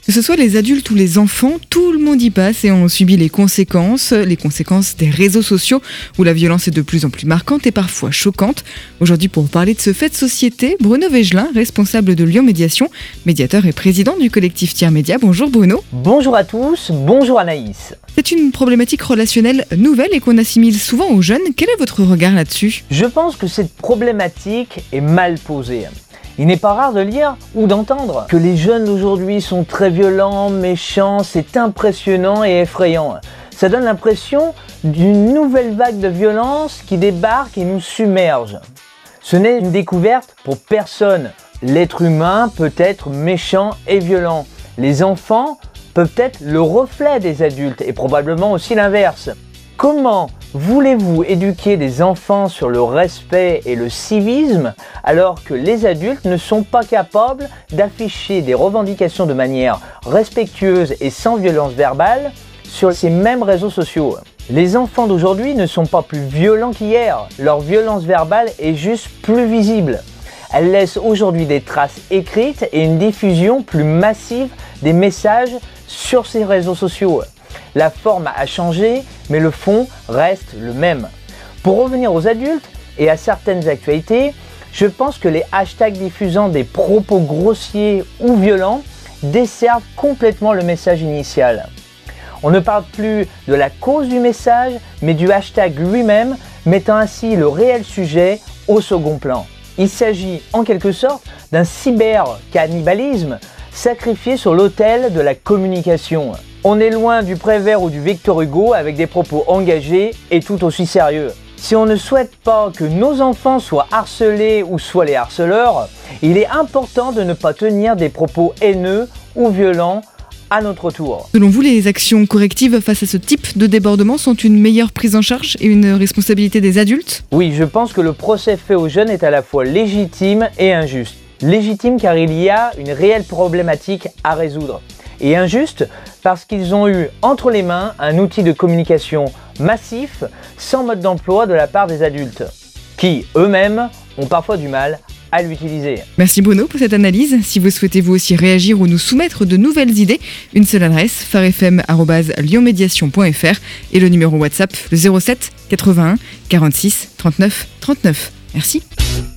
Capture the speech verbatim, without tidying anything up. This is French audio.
Que ce soit les adultes ou les enfants, tout le monde y passe et on subit les conséquences, les conséquences des réseaux sociaux où la violence est de plus en plus marquante et parfois choquante. Aujourd'hui, pour parler de ce fait de société, Bruno Végelin, responsable de Lyon Médiation, médiateur et président du collectif Tiers Média. Bonjour Bruno. Bonjour à tous, bonjour Anaïs. C'est une problématique relationnelle nouvelle et qu'on assimile souvent aux jeunes. Quel est votre regard là-dessus ? Je pense que cette problématique est mal posée. Il n'est pas rare de lire ou d'entendre que les jeunes d'aujourd'hui sont très violents, méchants, c'est impressionnant et effrayant. Ça donne l'impression d'une nouvelle vague de violence qui débarque et nous submerge. Ce n'est une découverte pour personne. L'être humain peut être méchant et violent. Les enfants peuvent être le reflet des adultes et probablement aussi l'inverse. Comment voulez-vous éduquer des enfants sur le respect et le civisme alors que les adultes ne sont pas capables d'afficher des revendications de manière respectueuse et sans violence verbale sur ces mêmes réseaux sociaux ? Les enfants d'aujourd'hui ne sont pas plus violents qu'hier, leur violence verbale est juste plus visible. Elle laisse aujourd'hui des traces écrites et une diffusion plus massive des messages sur ces réseaux sociaux. La forme a changé, mais le fond reste le même. Pour revenir aux adultes et à certaines actualités, je pense que les hashtags diffusant des propos grossiers ou violents desservent complètement le message initial. On ne parle plus de la cause du message, mais du hashtag lui-même, mettant ainsi le réel sujet au second plan. Il s'agit en quelque sorte d'un cyber-cannibalisme sacrifié sur l'autel de la communication. On est loin du Prévert ou du Victor Hugo avec des propos engagés et tout aussi sérieux. Si on ne souhaite pas que nos enfants soient harcelés ou soient les harceleurs, il est important de ne pas tenir des propos haineux ou violents à notre tour. Selon vous, les actions correctives face à ce type de débordement sont une meilleure prise en charge et une responsabilité des adultes ? Oui, je pense que le procès fait aux jeunes est à la fois légitime et injuste. Légitime car il y a une réelle problématique à résoudre. Et injuste parce qu'ils ont eu entre les mains un outil de communication massif sans mode d'emploi de la part des adultes, qui eux-mêmes ont parfois du mal à l'utiliser. Merci Bruno pour cette analyse. Si vous souhaitez vous aussi réagir ou nous soumettre de nouvelles idées, une seule adresse, pharefm arobase lyonmédiation point f r et le numéro WhatsApp le zéro sept quatre-vingt-un quarante-six trente-neuf trente-neuf. Merci.